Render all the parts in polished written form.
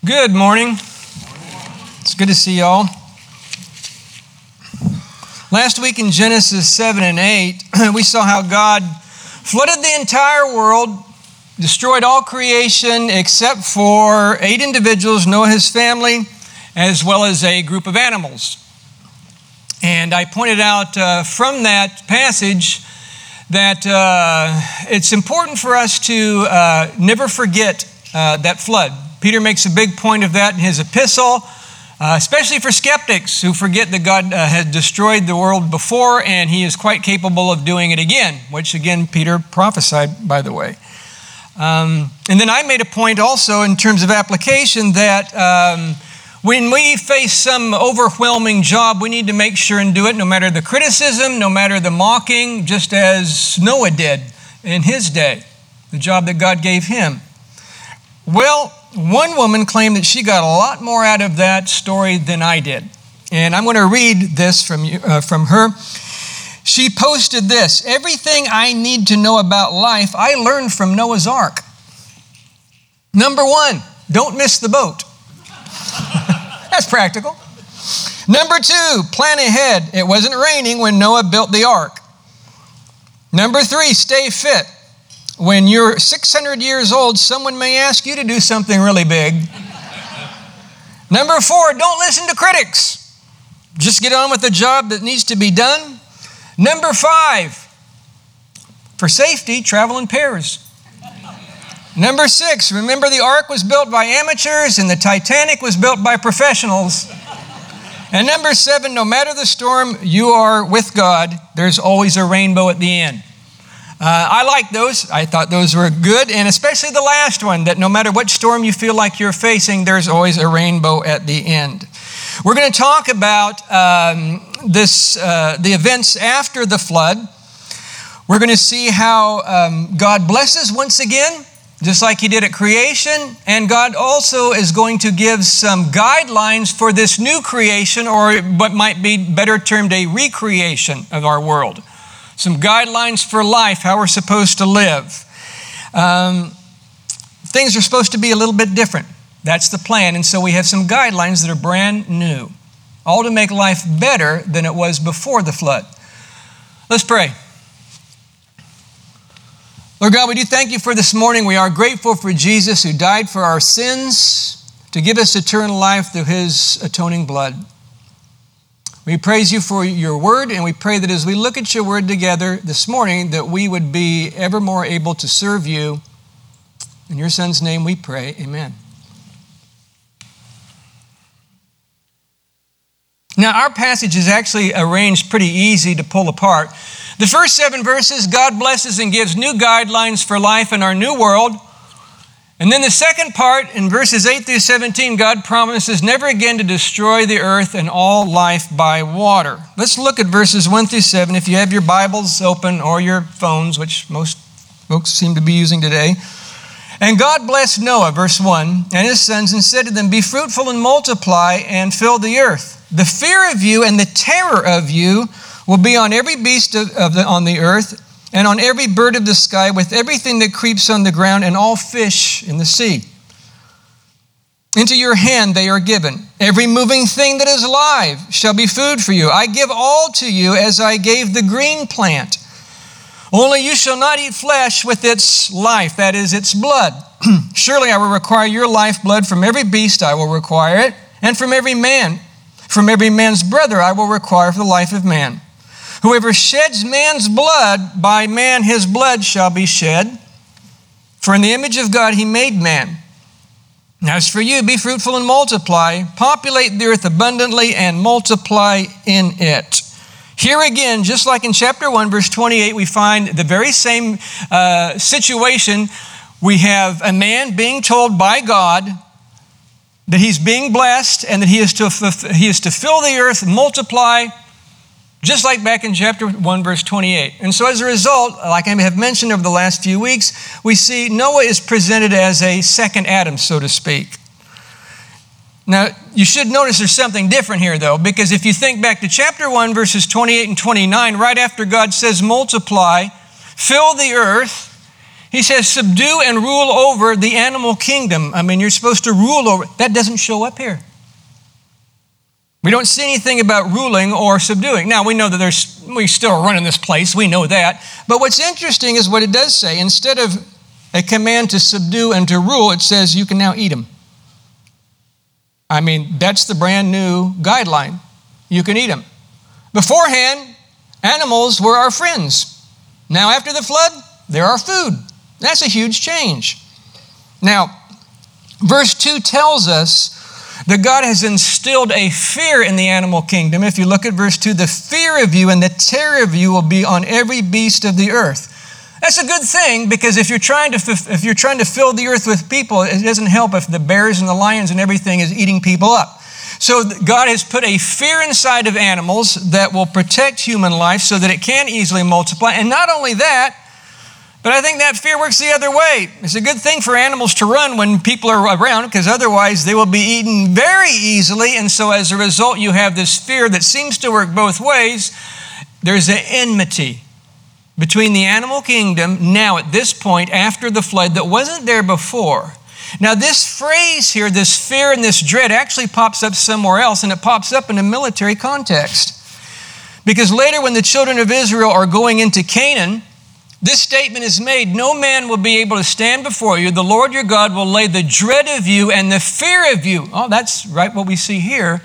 Good morning. It's good to see y'all. Last week in Genesis 7 and 8, we saw how God flooded the entire world, destroyed all creation except for 8 individuals, Noah, his family, as well as a group of animals. And I pointed out from that passage that it's important for us to never forget that flood. Peter makes a big point of that in his epistle, especially for skeptics who forget that God had destroyed the world before and he is quite capable of doing it again, which again Peter prophesied, by the way. And then I made a point also in terms of application that when we face some overwhelming job, we need to make sure and do it no matter the criticism, no matter the mocking, just as Noah did in his day, the job that God gave him. Well, one woman claimed that she got a lot more out of that story than I did. And I'm going to read this from her. She posted this: "Everything I need to know about life, I learned from Noah's Ark. Number 1, don't miss the boat." That's practical. Number 2, plan ahead. It wasn't raining when Noah built the ark. Number 3, stay fit. When you're 600 years old, someone may ask you to do something really big. Number 4, don't listen to critics. Just get on with the job that needs to be done. Number 5, for safety, travel in pairs. Number 6, remember the ark was built by amateurs and the Titanic was built by professionals. And number 7, no matter the storm, you are with God. There's always a rainbow at the end. I like those. I thought those were good, and especially the last one, that no matter what storm you feel like you're facing, there's always a rainbow at the end. We're going to talk about the events after the flood. We're going to see how God blesses once again, just like he did at creation, and God also is going to give some guidelines for this new creation, or what might be better termed a recreation of our world. Some guidelines for life, how we're supposed to live. Things are supposed to be a little bit different. That's the plan. And so we have some guidelines that are brand new, all to make life better than it was before the flood. Let's pray. Lord God, we do thank you for this morning. We are grateful for Jesus who died for our sins to give us eternal life through his atoning blood. We praise you for your word, and we pray that as we look at your word together this morning, that we would be ever more able to serve you. In your son's name we pray, amen. Now, our passage is actually arranged pretty easy to pull apart. The first 7 verses, God blesses and gives new guidelines for life in our new world. And then the second part, in verses 8 through 17, God promises never again to destroy the earth and all life by water. Let's look at verses 1 through 7. If you have your Bibles open or your phones, which most folks seem to be using today. "And God blessed Noah," verse 1, "and his sons, and said to them, be fruitful and multiply and fill the earth. The fear of you and the terror of you will be on every beast on the earth, and on every bird of the sky, with everything that creeps on the ground, and all fish in the sea. Into your hand they are given. Every moving thing that is alive shall be food for you. I give all to you as I gave the green plant. Only you shall not eat flesh with its life, that is, its blood. Surely I will require your lifeblood from every beast I will require it, and from every man's brother I will require for the life of man. Whoever sheds man's blood, by man his blood shall be shed. For in the image of God he made man. As for you, be fruitful and multiply, populate the earth abundantly and multiply in it." Here again, just like in chapter 1, verse 28, we find the very same situation. We have a man being told by God that he's being blessed and that he is to fill the earth, multiply, just like back in chapter 1, verse 28. And so as a result, like I have mentioned over the last few weeks, we see Noah is presented as a second Adam, so to speak. Now, you should notice there's something different here, though, because if you think back to chapter 1, verses 28 and 29, right after God says multiply, fill the earth, He says, subdue and rule over the animal kingdom. I mean, you're supposed to rule over. That doesn't show up here. We don't see anything about ruling or subduing. Now, we know that we still are running this place. We know that. But what's interesting is what it does say. Instead of a command to subdue and to rule, it says you can now eat them. I mean, that's the brand new guideline. You can eat them. Beforehand, animals were our friends. Now, after the flood, they're our food. That's a huge change. Now, verse 2 tells us that God has instilled a fear in the animal kingdom. If you look at verse 2, the fear of you and the terror of you will be on every beast of the earth. That's a good thing, because if you're trying to fill the earth with people, it doesn't help if the bears and the lions and everything is eating people up. So God has put a fear inside of animals that will protect human life so that it can easily multiply. And not only that, but I think that fear works the other way. It's a good thing for animals to run when people are around, because otherwise they will be eaten very easily. And so as a result, you have this fear that seems to work both ways. There's an enmity between the animal kingdom now at this point after the flood that wasn't there before. Now this phrase here, this fear and this dread, actually pops up somewhere else, and it pops up in a military context. Because later when the children of Israel are going into Canaan, this statement is made, no man will be able to stand before you. The Lord your God will lay the dread of you and the fear of you. Oh, that's right what we see here.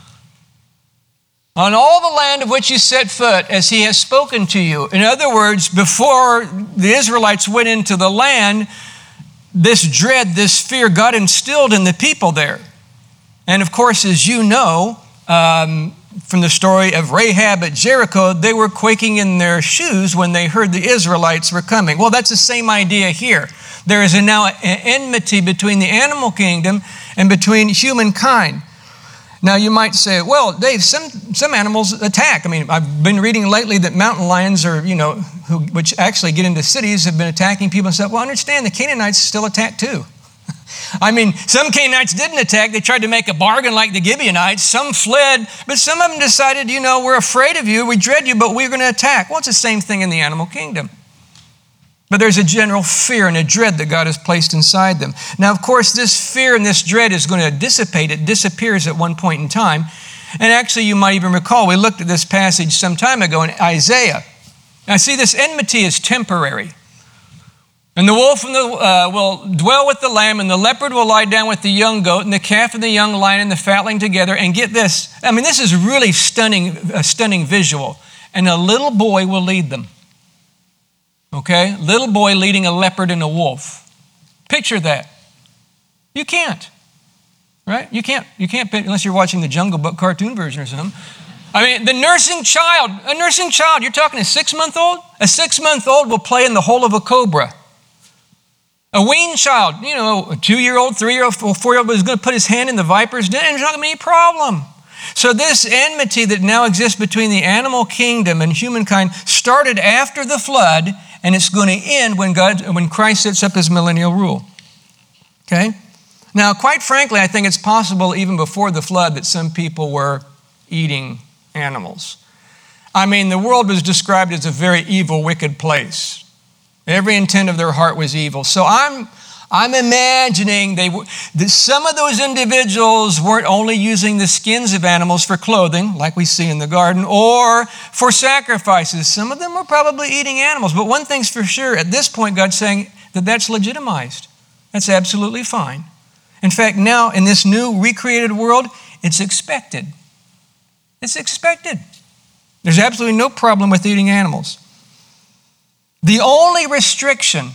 On all the land of which you set foot, as he has spoken to you. In other words, before the Israelites went into the land, this dread, this fear, God instilled in the people there. And of course, as you know, from the story of Rahab at Jericho, they were quaking in their shoes when they heard the Israelites were coming. Well, that's the same idea here. There is now an enmity between the animal kingdom and between humankind. Now, you might say, well, Dave, some animals attack. I mean, I've been reading lately that mountain lions are, which actually get into cities, have been attacking people and stuff. Well, understand, the Canaanites still attack too. I mean, some Canaanites didn't attack. They tried to make a bargain like the Gibeonites. Some fled, but some of them decided, we're afraid of you, we dread you, but we're going to attack. Well, it's the same thing in the animal kingdom. But there's a general fear and a dread that God has placed inside them. Now, of course, this fear and this dread is going to dissipate. It disappears at one point in time. And actually, you might even recall, we looked at this passage some time ago in Isaiah. Now, see, this enmity is temporary. And the wolf will dwell with the lamb, and the leopard will lie down with the young goat, and the calf and the young lion and the fatling together. And get this, I mean, this is really a stunning visual. And a little boy will lead them. Okay? Little boy leading a leopard and a wolf. Picture that. You can't. Right? You can't unless you're watching the Jungle Book cartoon version or something. I mean, a nursing child, you're talking a 6-month-old? A 6-month-old will play in the hole of a cobra. A weaned child, a 2-year-old, 3-year-old, 4-year-old is going to put his hand in the viper's den, and there's not going to be any problem. So this enmity that now exists between the animal kingdom and humankind started after the flood, and it's going to end when Christ sets up his millennial rule. Okay? Now, quite frankly, I think it's possible even before the flood that some people were eating animals. I mean, the world was described as a very evil, wicked place. Every intent of their heart was evil. So I'm imagining that some of those individuals weren't only using the skins of animals for clothing, like we see in the garden, or for sacrifices. Some of them were probably eating animals. But one thing's for sure, at this point, God's saying that that's legitimized. That's absolutely fine. In fact, now in this new recreated world, it's expected. It's expected. There's absolutely no problem with eating animals. The only restriction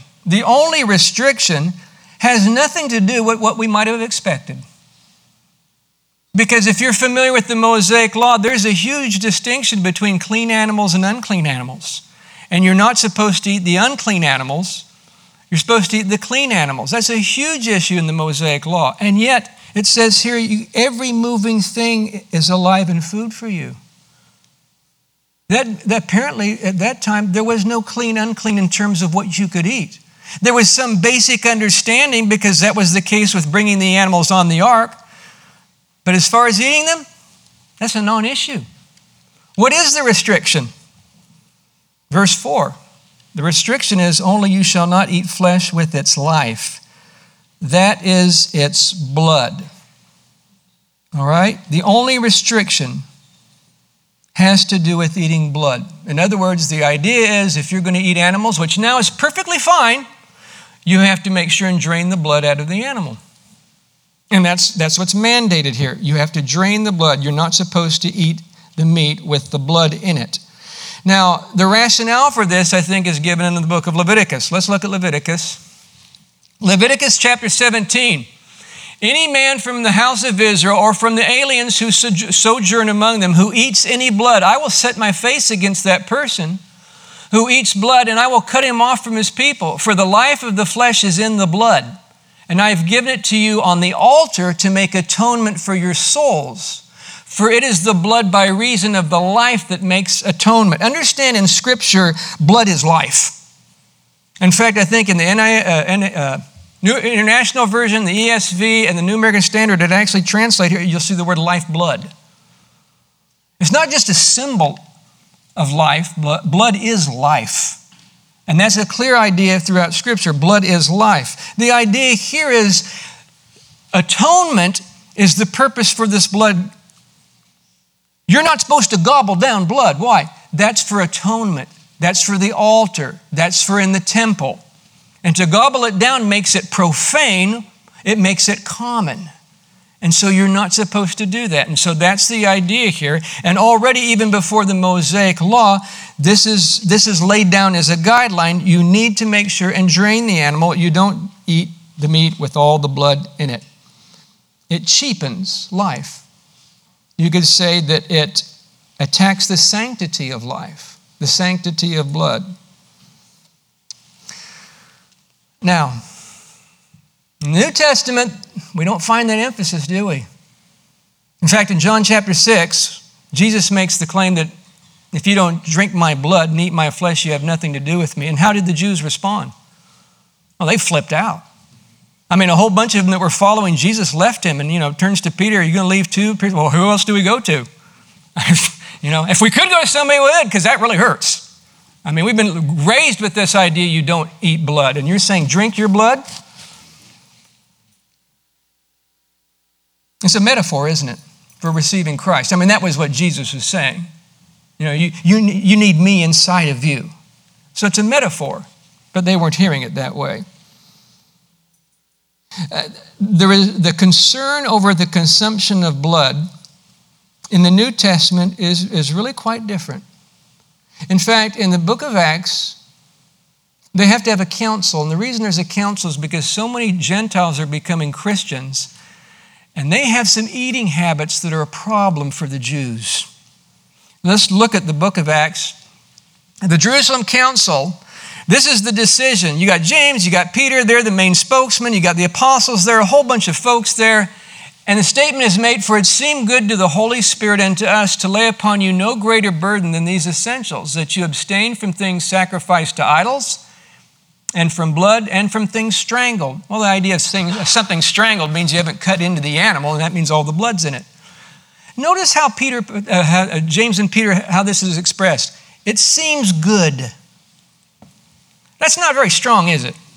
has nothing to do with what we might have expected. Because if you're familiar with the Mosaic Law, there's a huge distinction between clean animals and unclean animals. And you're not supposed to eat the unclean animals. You're supposed to eat the clean animals. That's a huge issue in the Mosaic Law. And yet, it says here, every moving thing is alive and food for you. That apparently, at that time, there was no clean, unclean in terms of what you could eat. There was some basic understanding because that was the case with bringing the animals on the ark. But as far as eating them, that's a non-issue. What is the restriction? Verse 4, The restriction is only you shall not eat flesh with its life. That is its blood. All right? The only restriction has to do with eating blood. In other words, the idea is if you're going to eat animals, which now is perfectly fine, you have to make sure and drain the blood out of the animal. And that's what's mandated here. You have to drain the blood. You're not supposed to eat the meat with the blood in it. Now, the rationale for this, I think, is given in the book of Leviticus. Let's look at Leviticus. Leviticus chapter 17. Any man from the house of Israel or from the aliens who sojourn among them who eats any blood, I will set my face against that person who eats blood, and I will cut him off from his people. For the life of the flesh is in the blood, and I have given it to you on the altar to make atonement for your souls. For it is the blood by reason of the life that makes atonement. Understand, in Scripture, blood is life. In fact, I think in the New International Version, the ESV, and the New American Standard, it actually translate here, you'll see the word lifeblood. It's not just a symbol of life. Blood is life. And that's a clear idea throughout Scripture. Blood is life. The idea here is atonement is the purpose for this blood. You're not supposed to gobble down blood. Why? That's for atonement. That's for the altar. That's for in the temple. And to gobble it down makes it profane. It makes it common. And so you're not supposed to do that. And so that's the idea here. And already even before the Mosaic Law, this is laid down as a guideline. You need to make sure and drain the animal. You don't eat the meat with all the blood in it. It cheapens life. You could say that it attacks the sanctity of life, the sanctity of blood. Now, in the New Testament, we don't find that emphasis, do we? In fact, in John chapter 6, Jesus makes the claim that if you don't drink my blood and eat my flesh, you have nothing to do with me. And how did the Jews respond? Well, they flipped out. I mean, a whole bunch of them that were following Jesus left him and, turns to Peter, are you going to leave too? Peter, well, who else do we go to? If we could go to somebody, we would, because that really hurts. I mean, we've been raised with this idea you don't eat blood. And you're saying drink your blood? It's a metaphor, isn't it, for receiving Christ? I mean, that was what Jesus was saying. You need me inside of you. So it's a metaphor, but they weren't hearing it that way. There is the concern over the consumption of blood in the New Testament is really quite different. In fact, in the book of Acts, they have to have a council. And the reason there's a council is because so many Gentiles are becoming Christians, and they have some eating habits that are a problem for the Jews. Let's look at the book of Acts. The Jerusalem Council, this is the decision. You got James, you got Peter, they're the main spokesman. You got the apostles there, a whole bunch of folks there. And the statement is made, for it seemed good to the Holy Spirit and to us to lay upon you no greater burden than these essentials, that you abstain from things sacrificed to idols, and from blood, and from things strangled. Well, the idea of something strangled means you haven't cut into the animal, and that means all the blood's in it. Notice how James and Peter, how this is expressed. It seems good. That's not very strong, is it?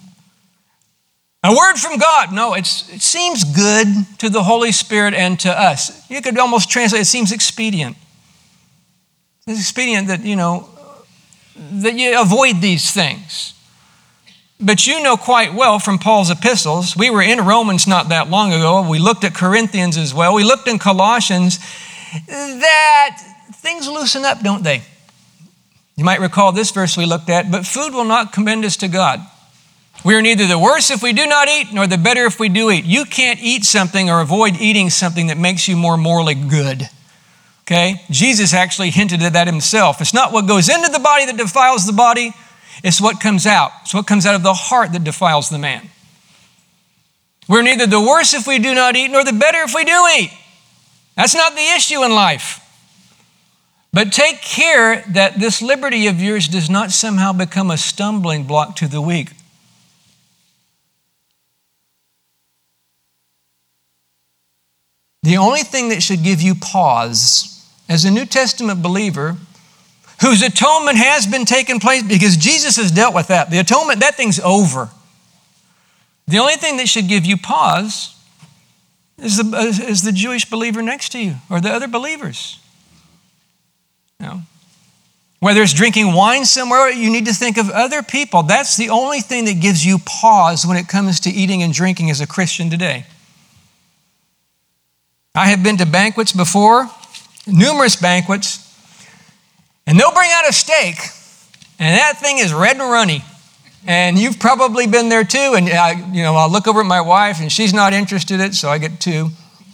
A word from God. No, it seems good to the Holy Spirit and to us. You could almost translate, it seems expedient. It's expedient that, that you avoid these things. But you know quite well from Paul's epistles, we were in Romans not that long ago, we looked at Corinthians as well, we looked in Colossians, that things loosen up, don't they? You might recall this verse we looked at, but food will not commend us to God. We are neither the worse if we do not eat, nor the better if we do eat. You can't eat something or avoid eating something that makes you more morally good. Okay? Jesus actually hinted at that himself. It's not what goes into the body that defiles the body, it's what comes out. It's what comes out of the heart that defiles the man. We're neither the worse if we do not eat, nor the better if we do eat. That's not the issue in life. But take care that this liberty of yours does not somehow become a stumbling block to the weak. The only thing that should give you pause as a New Testament believer whose atonement has been taken place, because Jesus has dealt with that. The atonement, that thing's over. The only thing that should give you pause is the Jewish believer next to you or the other believers. You know, whether it's drinking wine somewhere, you need to think of other people. That's the only thing that gives you pause when it comes to eating and drinking as a Christian today. I have been to banquets before, numerous banquets, and they'll bring out a steak, and that thing is red and runny. And you've probably been there too, and I'll look over at my wife, and she's not interested in it, so I get two.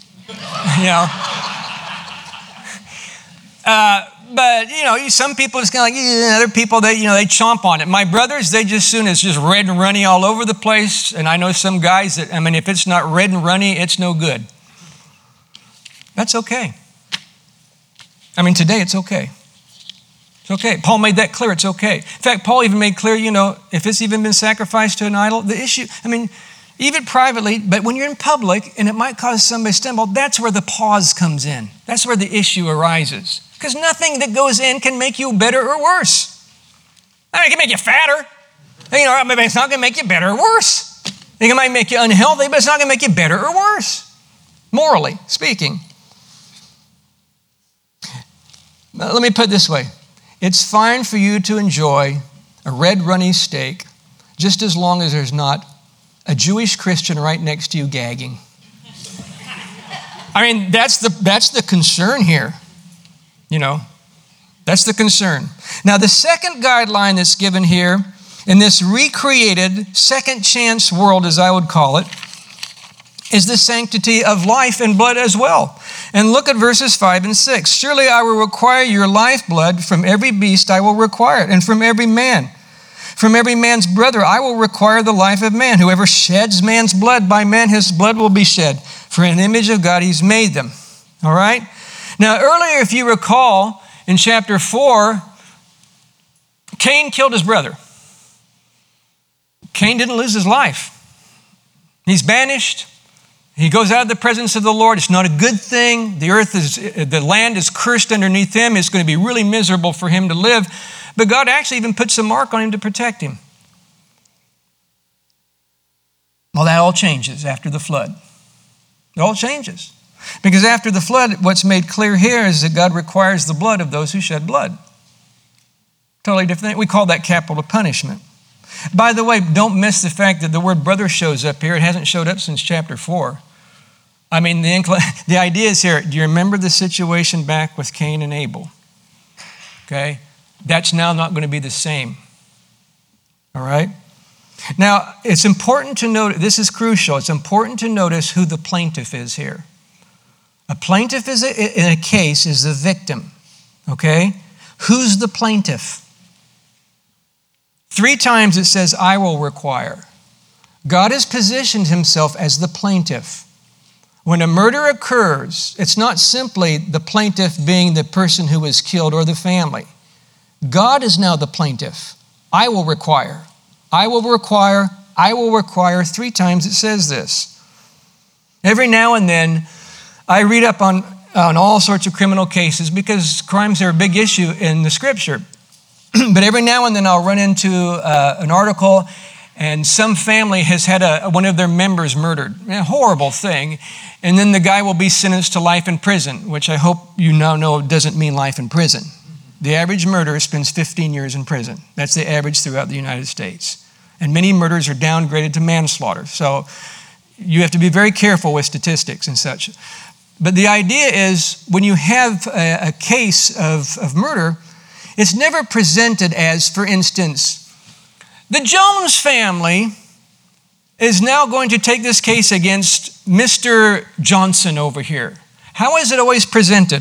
But some people it's kind of like, other people they chomp on it. My brothers, they just soon it's just red and runny all over the place. And I know some guys that, if it's not red and runny, it's no good. That's okay. Today it's okay. It's okay. Paul made that clear. It's okay. In fact, Paul even made clear, if it's even been sacrificed to an idol, the issue, even privately, but when you're in public and it might cause somebody to stumble, that's where the pause comes in. That's where the issue arises. Because nothing that goes in can make you better or worse. It can make you fatter. It's not going to make you better or worse. It might make you unhealthy, but it's not going to make you better or worse, morally speaking. Let me put it this way. It's fine for you to enjoy a red runny steak just as long as there's not a Jewish Christian right next to you gagging. That's the concern here. That's the concern. Now, the second guideline that's given here in this recreated second chance world, as I would call it, is the sanctity of life and blood as well. And look at verses 5 and 6. Surely I will require your lifeblood. From every beast I will require it, and from every man. From every man's brother I will require the life of man. Whoever sheds man's blood, by man his blood will be shed. For in the image of God he's made them. All right? Now, earlier, if you recall, in chapter 4, Cain killed his brother. Cain didn't lose his life. He's banished. He goes out of the presence of the Lord. It's not a good thing. The land is cursed underneath him. It's going to be really miserable for him to live. But God actually even puts a mark on him to protect him. Well, that all changes after the flood. It all changes. Because after the flood, what's made clear here is that God requires the blood of those who shed blood. Totally different thing. We call that capital punishment. By the way, don't miss the fact that the word brother shows up here. It hasn't showed up since chapter 4. The idea is here, do you remember the situation back with Cain and Abel? Okay? That's now not going to be the same. All right? Now, it's important to note, this is crucial, it's important to notice who the plaintiff is here. A plaintiff in a case is the victim, okay? Who's the plaintiff? 3 times it says, I will require. God has positioned himself as the plaintiff. When a murder occurs, it's not simply the plaintiff being the person who was killed or the family. God is now the plaintiff. I will require. I will require. I will require. 3 times it says this. Every now and then, I read up on all sorts of criminal cases because crimes are a big issue in the scripture. But every now and then I'll run into an article and some family has had one of their members murdered. A horrible thing. And then the guy will be sentenced to life in prison, which I hope you now know doesn't mean life in prison. The average murderer spends 15 years in prison. That's the average throughout the United States. And many murders are downgraded to manslaughter. So you have to be very careful with statistics and such. But the idea is when you have a case of murder, it's never presented as, for instance, the Jones family is now going to take this case against Mr. Johnson over here. How is it always presented?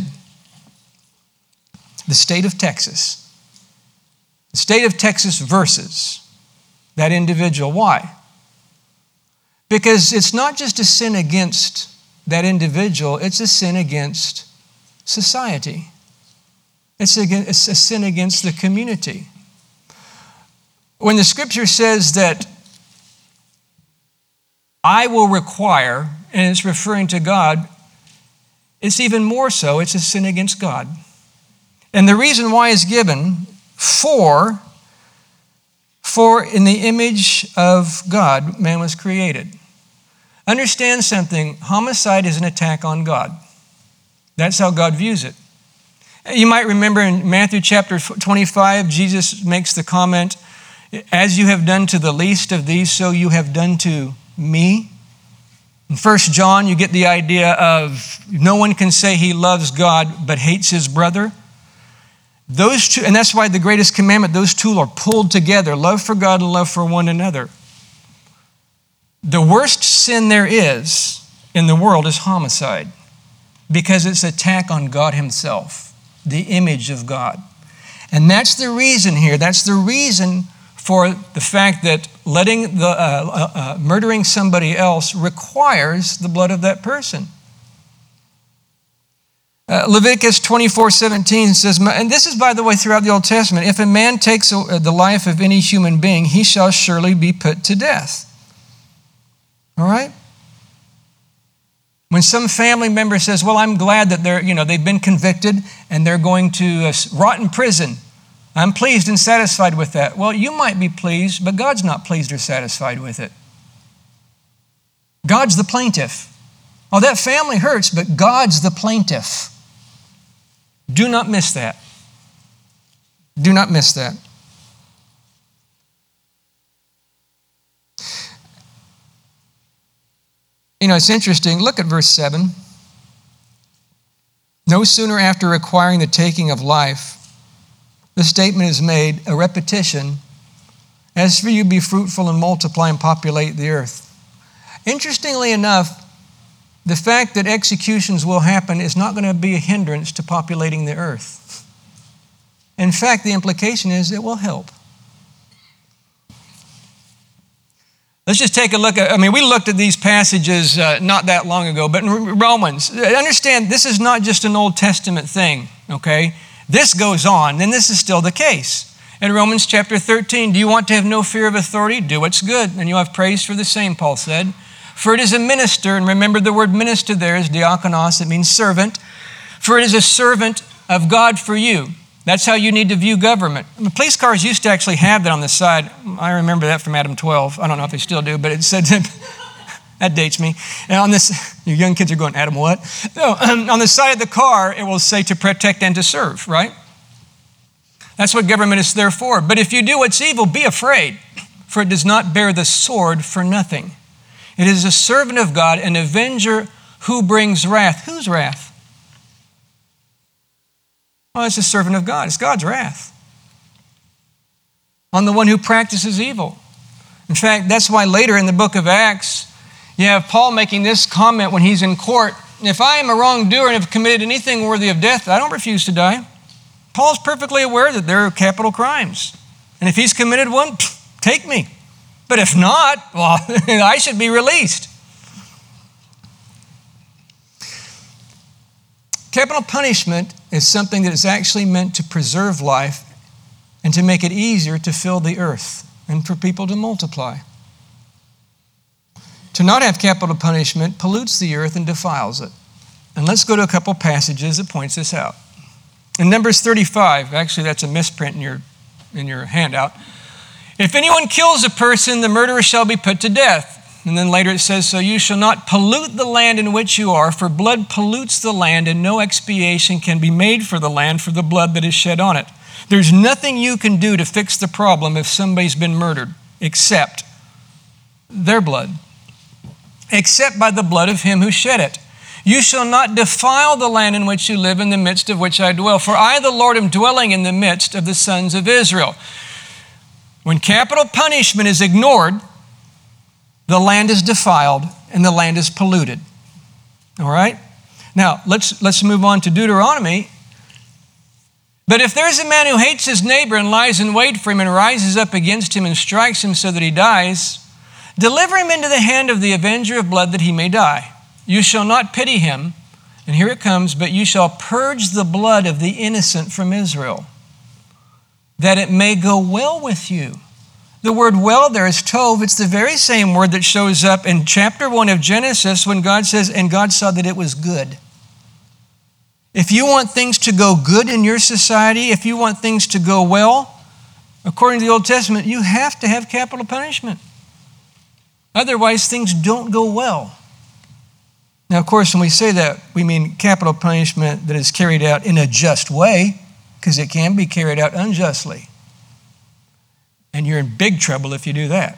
The state of Texas. The state of Texas versus that individual. Why? Because it's not just a sin against that individual, it's a sin against society. It's a sin against the community. When the scripture says that I will require, and it's referring to God, it's even more so, it's a sin against God. And the reason why is given, for in the image of God, man was created. Understand something, homicide is an attack on God. That's how God views it. You might remember in Matthew chapter 25, Jesus makes the comment, as you have done to the least of these, so you have done to me. In 1 John, you get the idea of no one can say he loves God but hates his brother. Those two, and that's why the greatest commandment, those two are pulled together, love for God and love for one another. The worst sin there is in the world is homicide, because it's attack on God himself, the image of God. And that's the reason here, that's the reason for the fact that murdering somebody else requires the blood of that person. Leviticus 24:17 says, and this is, by the way, throughout the Old Testament, if a man takes the life of any human being, he shall surely be put to death. All right? When some family member says, well, I'm glad that they've been convicted and they're going to rot in prison, I'm pleased and satisfied with that. Well, you might be pleased, but God's not pleased or satisfied with it. God's the plaintiff. Oh, that family hurts, but God's the plaintiff. Do not miss that. Do not miss that. It's interesting. Look at verse 7. No sooner after requiring the taking of life, the statement is made, a repetition, as for you, be fruitful and multiply and populate the earth. Interestingly enough, the fact that executions will happen is not going to be a hindrance to populating the earth. In fact, the implication is it will help. Let's just take a look at, we looked at these passages not that long ago, but in Romans, understand this is not just an Old Testament thing, okay? This goes on, and this is still the case. In Romans chapter 13, do you want to have no fear of authority? Do what's good, and you'll have praise for the same, Paul said. For it is a minister, and remember the word minister there is diakonos, it means servant. For it is a servant of God for you. That's how you need to view government. The police cars used to actually have that on the side. I remember that from Adam 12. I don't know if they still do, but it said, that dates me. And on this, you young kids are going, Adam what? No, on the side of the car, it will say to protect and to serve, right? That's what government is there for. But if you do what's evil, be afraid, for it does not bear the sword for nothing. It is a servant of God, an avenger who brings wrath. Whose wrath? Well, it's a servant of God. It's God's wrath on the one who practices evil. In fact, that's why later in the book of Acts, you have Paul making this comment when he's in court. If I am a wrongdoer and have committed anything worthy of death, I don't refuse to die. Paul's perfectly aware that there are capital crimes. And if he's committed one, take me. But if not, well, I should be released. Capital punishment is something that is actually meant to preserve life and to make it easier to fill the earth and for people to multiply. To not have capital punishment pollutes the earth and defiles it. And let's go to a couple passages that points this out. In Numbers 35, actually that's a misprint in your handout. If anyone kills a person, the murderer shall be put to death. And then later it says, so you shall not pollute the land in which you are, for blood pollutes the land, and no expiation can be made for the land for the blood that is shed on it. There's nothing you can do to fix the problem if somebody's been murdered, except their blood, except by the blood of him who shed it. You shall not defile the land in which you live, in the midst of which I dwell, for I, the Lord, am dwelling in the midst of the sons of Israel. When capital punishment is ignored, the land is defiled and the land is polluted. All right? Now, let's move on to Deuteronomy. But if there's a man who hates his neighbor and lies in wait for him and rises up against him and strikes him so that he dies, deliver him into the hand of the avenger of blood that he may die. You shall not pity him, and here it comes, but you shall purge the blood of the innocent from Israel, that it may go well with you. The word well there is tov. It's the very same word that shows up in chapter 1 of Genesis when God says, and God saw that it was good. If you want things to go good in your society, if you want things to go well, according to the Old Testament, you have to have capital punishment. Otherwise, things don't go well. Now, of course, when we say that, we mean capital punishment that is carried out in a just way, because it can be carried out unjustly. And you're in big trouble if you do that.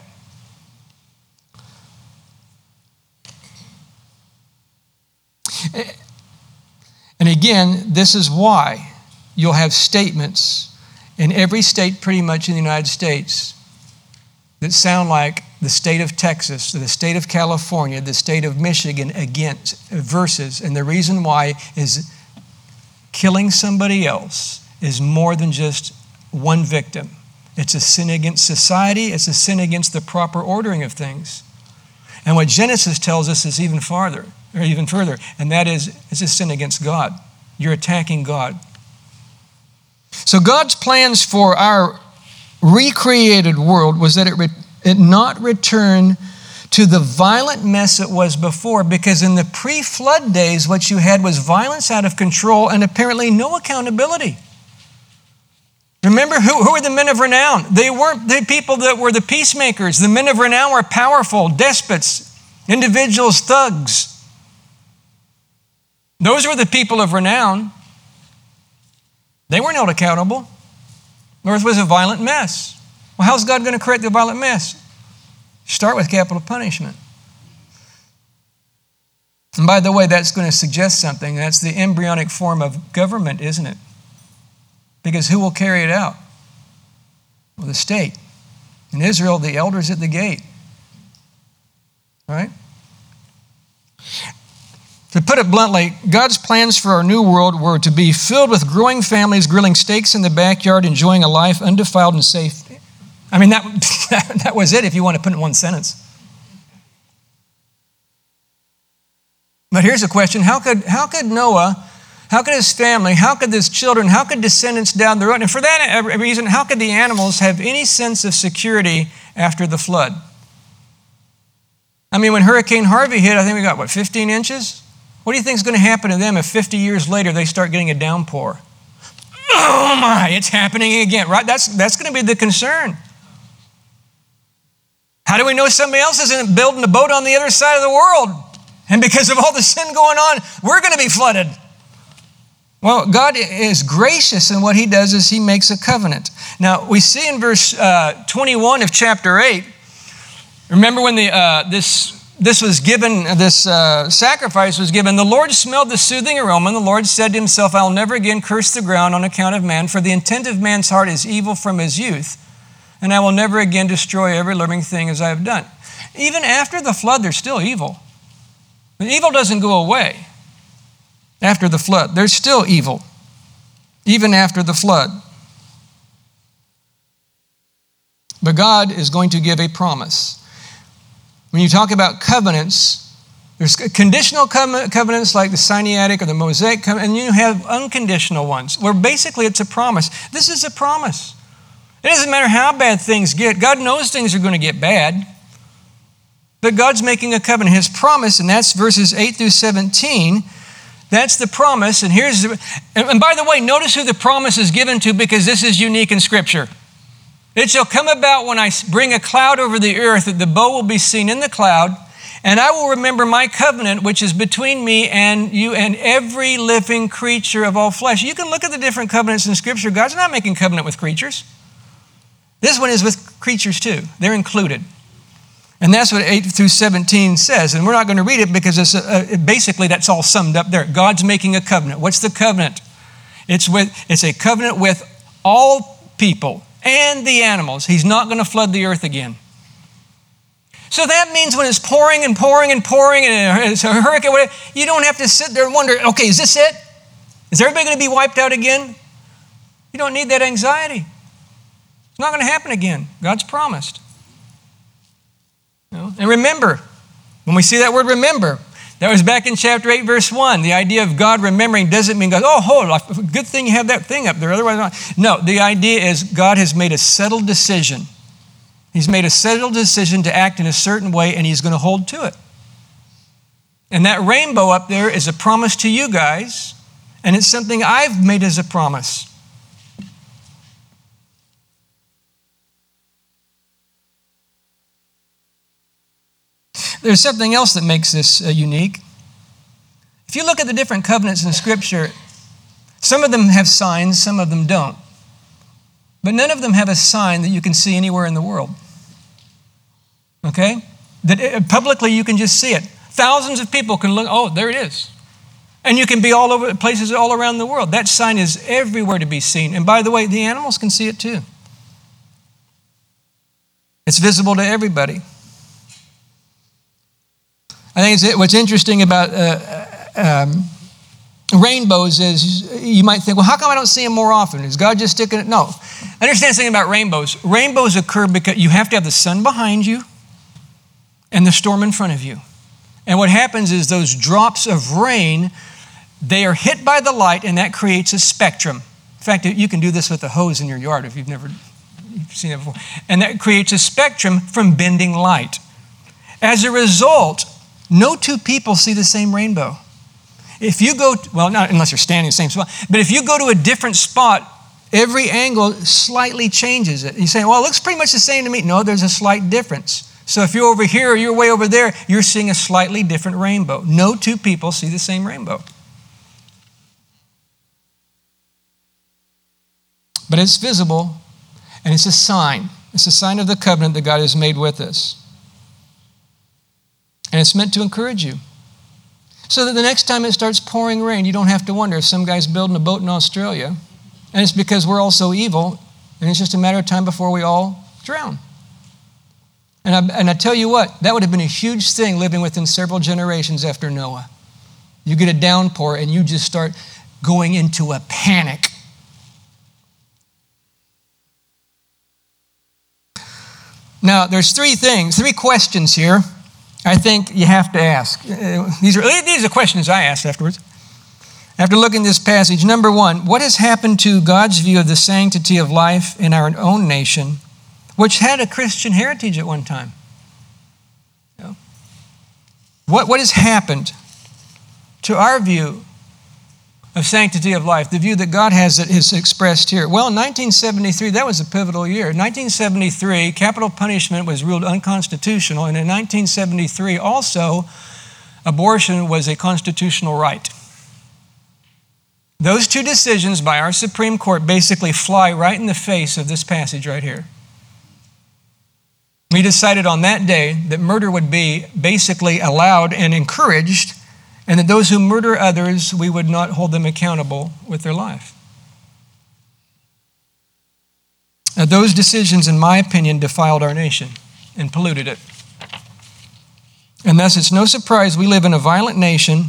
And again, this is why you'll have statements in every state pretty much in the United States that sound like the state of Texas, the state of California, the state of Michigan against verses. And the reason why is killing somebody else is more than just one victim. It's a sin against society. It's a sin against the proper ordering of things. And what Genesis tells us is even farther, or even further, and that is it's a sin against God. You're attacking God. So God's plans for our recreated world was that it not return to the violent mess it was before, because in the pre-flood days, what you had was violence out of control and apparently no accountability. Remember, who were the men of renown? They weren't the people that were the peacemakers. The men of renown were powerful, despots, individuals, thugs. Those were the people of renown. They weren't held accountable. The earth was a violent mess. Well, how's God going to correct the violent mess? Start with capital punishment. And by the way, that's going to suggest something. That's the embryonic form of government, isn't it? Because who will carry it out? Well, the state. In Israel, the elders at the gate. Right? To put it bluntly, God's plans for our new world were to be filled with growing families, grilling steaks in the backyard, enjoying a life undefiled and safe. I mean, that was it if you want to put it in one sentence. But here's a question. How could Noah, how could his family, how could his children, how could descendants down the road, and for that reason, how could the animals have any sense of security after the flood? I mean, when Hurricane Harvey hit, I think we got, 15 inches? What do you think is going to happen to them if 50 years later they start getting a downpour? Oh my, it's happening again, right? That's going to be the concern. How do we know somebody else isn't building a boat on the other side of the world? And because of all the sin going on, we're going to be flooded. Well, God is gracious, and what He does is He makes a covenant. Now, we see in verse 21 of chapter 8, remember when this was given, this sacrifice was given, the Lord smelled the soothing aroma, and the Lord said to Himself, I'll never again curse the ground on account of man, for the intent of man's heart is evil from his youth, and I will never again destroy every living thing as I have done. Even after the flood, there's still evil. The evil doesn't go away after the flood. There's still evil, even after the flood. But God is going to give a promise. When you talk about covenants, there's conditional covenants like the Sinaitic or the Mosaic covenant, and you have unconditional ones, where basically it's a promise. This is a promise. It doesn't matter how bad things get. God knows things are going to get bad. But God's making a covenant. His promise, and that's verses 8 through 17, that's the promise. And and by the way, notice who the promise is given to, because this is unique in Scripture. It shall come about when I bring a cloud over the earth that the bow will be seen in the cloud, and I will remember my covenant, which is between me and you and every living creature of all flesh. You can look at the different covenants in Scripture. God's not making covenant with creatures. This one is with creatures too. They're included. And that's what 8 through 17 says. And we're not going to read it because basically that's all summed up there. God's making a covenant. What's the covenant? It's a covenant with all people and the animals. He's not going to flood the earth again. So that means when it's pouring and pouring and pouring and it's a hurricane, whatever, you don't have to sit there and wonder, okay, is this it? Is everybody going to be wiped out again? You don't need that anxiety. It's not going to happen again. God's promised. And remember, when we see that word remember, that was back in chapter 8, verse 1. The idea of God remembering doesn't mean God, oh, hold on, good thing you have that thing up there, otherwise not. No, the idea is God has made a settled decision. He's made a settled decision to act in a certain way, and He's going to hold to it. And that rainbow up there is a promise to you guys And it's something I've made as a promise. There's something else that makes this unique. If you look at the different covenants in Scripture, some of them have signs, some of them don't. But none of them have a sign that you can see anywhere in the world. Okay? That publicly you can just see it. Thousands of people can look, oh, there it is. And you can be all over places all around the world. That sign is everywhere to be seen. And by the way, the animals can see it too. It's visible to everybody. I think what's interesting about rainbows is you might think, well, how come I don't see them more often? Is God just sticking it? No. Understand something about rainbows. Rainbows occur because you have to have the sun behind you and the storm in front of you. And what happens is those drops of rain, they are hit by the light, and that creates a spectrum. In fact, you can do this with a hose in your yard if you've seen it before. And that creates a spectrum from bending light. As a result, no two people see the same rainbow. If you go, well, not unless you're standing in the same spot, but if you go to a different spot, every angle slightly changes it. You say, well, it looks pretty much the same to me. No, there's a slight difference. So if you're over here or you're way over there, you're seeing a slightly different rainbow. No two people see the same rainbow. But it's visible, and it's a sign. It's a sign of the covenant that God has made with us. And it's meant to encourage you. So that the next time it starts pouring rain, you don't have to wonder if some guy's building a boat in Australia, and it's because we're all so evil, and it's just a matter of time before we all drown. And I tell you what, that would have been a huge thing living within several generations after Noah. You get a downpour and you just start going into a panic. Now, there's three questions here I think you have to ask. These are questions I asked afterwards. After looking at this passage, number one, what has happened to God's view of the sanctity of life in our own nation, which had a Christian heritage at one time? You know? What has happened to our view of sanctity of life, the view that God has that is expressed here? Well, in 1973, that was a pivotal year. In 1973, capital punishment was ruled unconstitutional, and in 1973 also, abortion was a constitutional right. Those two decisions by our Supreme Court basically fly right in the face of this passage right here. We decided on that day that murder would be basically allowed and encouraged, and that those who murder others, we would not hold them accountable with their life. Now, those decisions, in my opinion, defiled our nation and polluted it. And thus, it's no surprise we live in a violent nation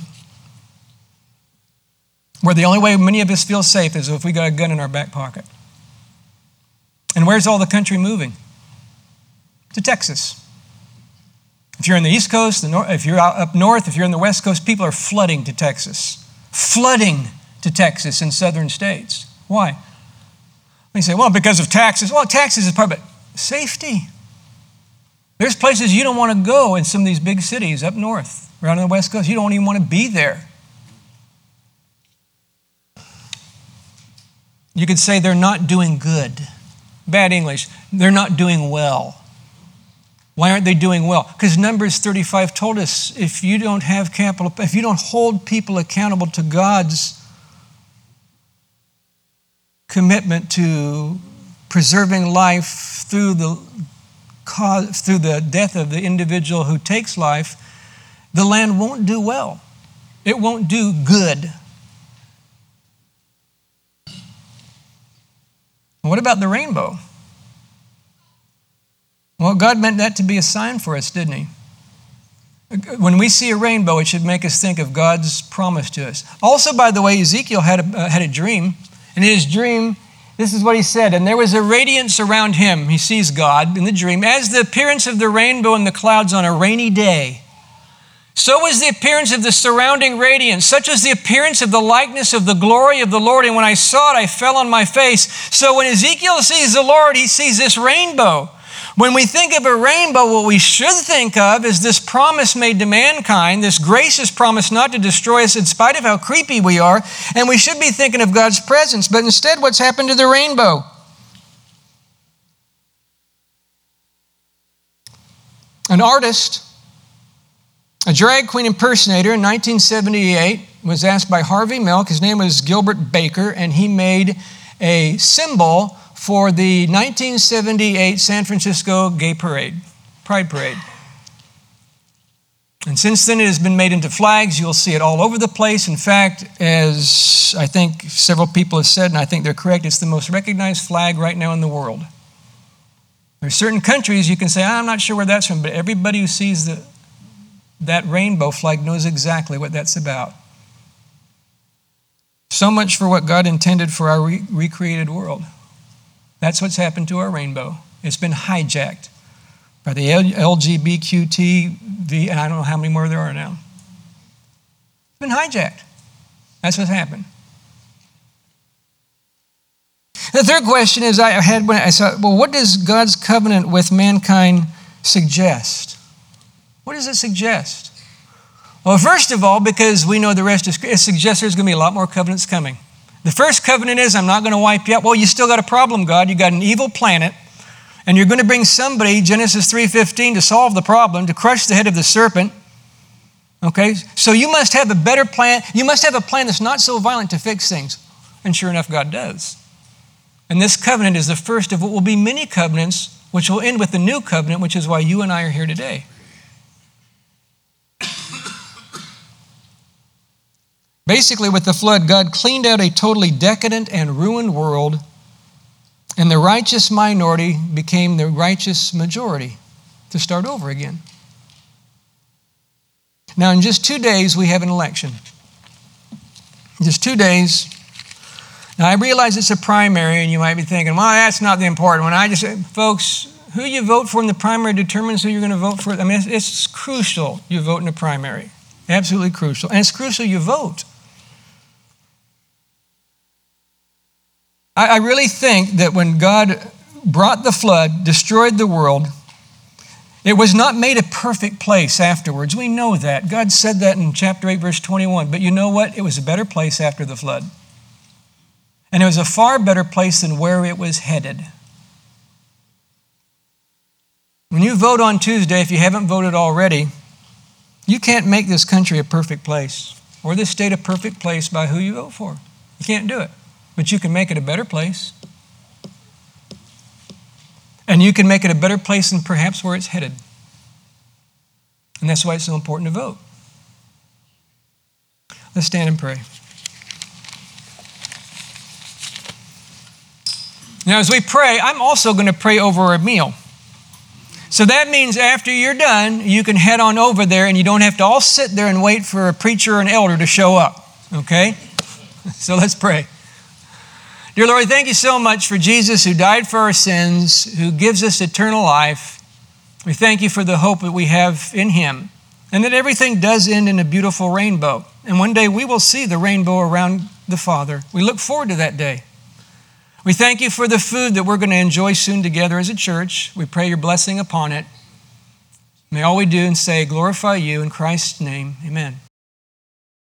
where the only way many of us feel safe is if we got a gun in our back pocket. And where's all the country moving? To Texas. If you're on the East Coast, if you're out up north, if you're on the West Coast, people are flooding to Texas. Flooding to Texas in southern states. Why? You say, well, because of taxes. Well, taxes is part of it. Safety. There's places you don't want to go in some of these big cities up north, around on the West Coast. You don't even want to be there. You could say they're not doing good. Bad English. They're not doing well. Why aren't they doing well? Because Numbers 35 told us if you don't hold people accountable to God's commitment to preserving life through the death of the individual who takes life, the land won't do well. It won't do good. What about the rainbow? Well, God meant that to be a sign for us, didn't He? When we see a rainbow, it should make us think of God's promise to us. Also, by the way, Ezekiel had a dream. And in his dream, this is what he said, and there was a radiance around him. He sees God in the dream, as the appearance of the rainbow in the clouds on a rainy day. So was the appearance of the surrounding radiance. Such was the appearance of the likeness of the glory of the Lord. And when I saw it, I fell on my face. So when Ezekiel sees the Lord, he sees this rainbow. When we think of a rainbow, what we should think of is this promise made to mankind, this gracious promise not to destroy us in spite of how creepy we are, and we should be thinking of God's presence. But instead, what's happened to the rainbow? An artist, a drag queen impersonator in 1978 was asked by Harvey Milk, his name was Gilbert Baker, and he made a symbol for the 1978 San Francisco Gay Parade, Pride Parade. And since then it has been made into flags. You'll see it all over the place. In fact, as I think several people have said, and I think they're correct, it's the most recognized flag right now in the world. There are certain countries you can say, I'm not sure where that's from, but everybody who sees that rainbow flag knows exactly what that's about. So much for what God intended for our recreated world. That's what's happened to our rainbow. It's been hijacked by the LGBTQ, and I don't know how many more there are now. It's been hijacked. That's what's happened. The third question is I had when I saw, well, what does God's covenant with mankind suggest? What does it suggest? Well, first of all, because we know the rest is, it suggests there's going to be a lot more covenants coming. The first covenant is, I'm not going to wipe you out. Well, you still got a problem, God. You got an evil planet, and you're going to bring somebody, Genesis 3:15, to solve the problem, to crush the head of the serpent. Okay? So you must have a better plan. You must have a plan that's not so violent to fix things. And sure enough, God does. And this covenant is the first of what will be many covenants, which will end with the new covenant, which is why you and I are here today. Basically, with the flood, God cleaned out a totally decadent and ruined world, and the righteous minority became the righteous majority to start over again. Now, in just 2 days, we have an election. Just 2 days. Now, I realize it's a primary, and you might be thinking, well, that's not the important one. Folks, who you vote for in the primary determines who you're going to vote for. I mean, it's crucial you vote in the primary. Absolutely crucial. And it's crucial you vote. I really think that when God brought the flood, destroyed the world, it was not made a perfect place afterwards. We know that. God said that in chapter 8, verse 21. But you know what? It was a better place after the flood. And it was a far better place than where it was headed. When you vote on Tuesday, if you haven't voted already, you can't make this country a perfect place or this state a perfect place by who you vote for. You can't do it. But you can make it a better place. And you can make it a better place than perhaps where it's headed. And that's why it's so important to vote. Let's stand and pray. Now, as we pray, I'm also going to pray over a meal. So that means after you're done, you can head on over there and you don't have to all sit there and wait for a preacher or an elder to show up. Okay? So let's pray. Dear Lord, thank you so much for Jesus who died for our sins, who gives us eternal life. We thank you for the hope that we have in Him, and that everything does end in a beautiful rainbow. And one day we will see the rainbow around the Father. We look forward to that day. We thank you for the food that we're going to enjoy soon together as a church. We pray your blessing upon it. May all we do and say glorify you in Christ's name. Amen.